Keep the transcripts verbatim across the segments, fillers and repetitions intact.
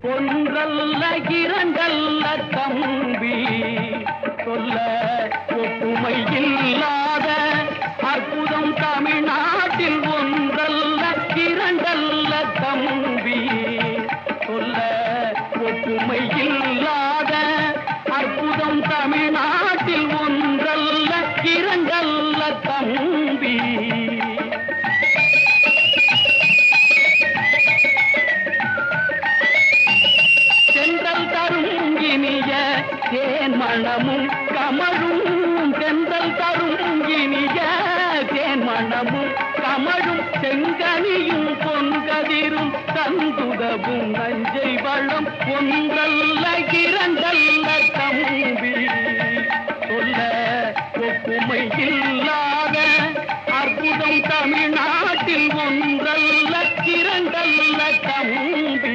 ஒன்றல்ல இரண்டல்ல தம்பி, சொல்ல ஒப்புமை இல்லாத அற்புதம் தமிழ்நாட்டில் ஒன்றல்ல இரண்டல்ல தம்பி, சொல்ல ஒப்புமை இல்லாத அற்புதம் தமிழ்நாட்டில் ஒன்றல்ல இரண்டல்ல தம்பி. தேன் மணமும் கமழும் தென்றல் தரும் இனிய தேன் மணமும் கமழும் செங்கனியும் பொன்கதிரும் தந்துதவும் நஞ்சை வளம் ஒன்றல்ல இரண்டல்ல தம்பி, சொல்ல ஒப்புமை இல்லாத அற்புதம் தமிழ்நாட்டில் ஒன்றல்ல இரண்டல்ல தம்பி.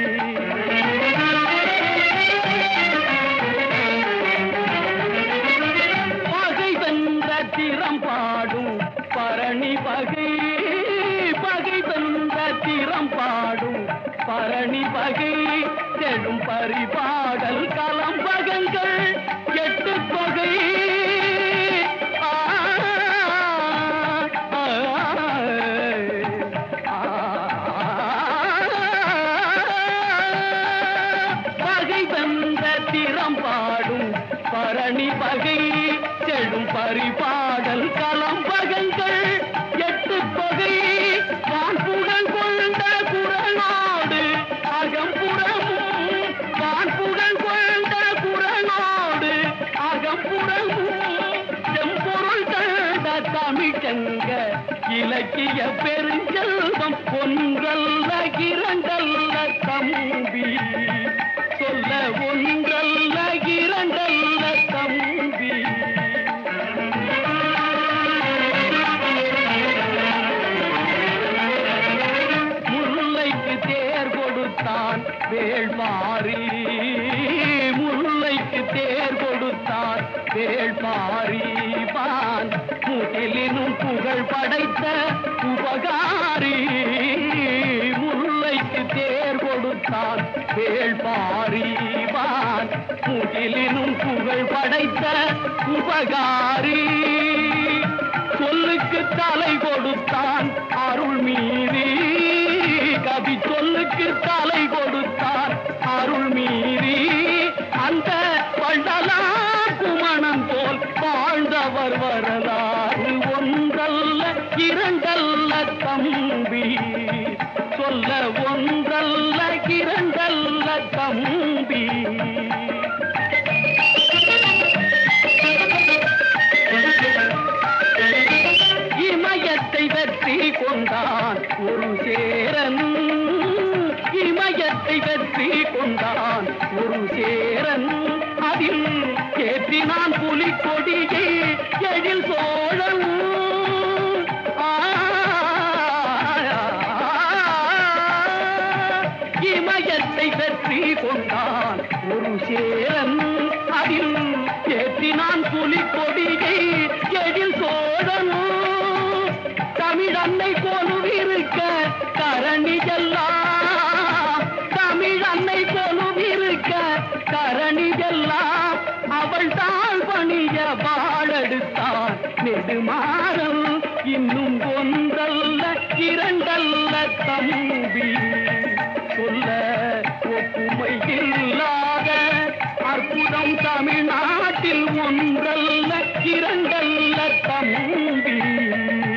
திறம் பாடும் பரணி பகை பகை வென்ற திறம் பாடும் பரணி பகை செடும் பரிபாடல் கலம்பகங்கள் எட்டு தொகை பகை வென்ற திறம் பாடும் பரணி பகை செடும் பரிபாடல் கலம்பகங்கள் எட்டு தொகை வான்புடன் கொண்ட குரலோடு அகம்புறமும் வான்புடன் கொண்ட குரலோடு அகம்புறமும் செம்பொருள் கண்ட தமிழ்ச்சங்க இலக்கிய பெருஞ்செல்வம் ஒன்றல்ல இரண்டல்ல தம்பி, சொல்ல ஒன்றல்ல இரண்டல்ல தம்பி. முல்லைக்கு தேர் கொடுத்தான் வேள்பாரி, முல்லைக்கு தேர் கொடுத்தான் வேள்பாரி பான் முகிலினும் புகழ் படைத்த உபகாரி. முல்லைக்கு தேர் கொடுத்தான் வேள்பாரி பான் முகிலினும் புகழ் படைத்த உபகாரி. சொல்லுக்கு தலை கொடுத்தான் அருள் மீறி, கவி சொல்லுக்கு தலை கொடுத்தான் அருள் மீறி. அந்த பண்டலா குமணன் போல் வாழ்ந்தவர் வரலாறு ஒன்றல்ல இரண்டல்ல தம்பி, சொல்ல ஒன்றல்ல இரண்டல்ல தம்பி. இமயத்தை வெற்றி கொண்டான் ஒரு சேரன், இமயத்தை வெற்றி கொண்டான் ஒரு சேரன். அதில் ஏற்றினான் புலிக்கொடியை எழில் சோழன். இமயத்தை வெற்றி கொண்டான் ஒரு சேரன், அதில் ஏற்றினான் புலிக்கொடியை எழில் சோழன். தமிழன்னை கொலுவிருக்க கரணி எல்லாம், தமிழன்னை கொலுவிருக்க கரணி எல்லாம் அவள் தாழ் பணிய வாழெடுத்தான் நெடுமாறல். இன்னும் ஒன்றல்ல இரண்டல்ல தம்பி, சொல்ல ஒப்புமை இல்லாத அற்புதம் தமிழ்நாட்டில் ஒன்றல்ல இரண்டல்ல தம்பி.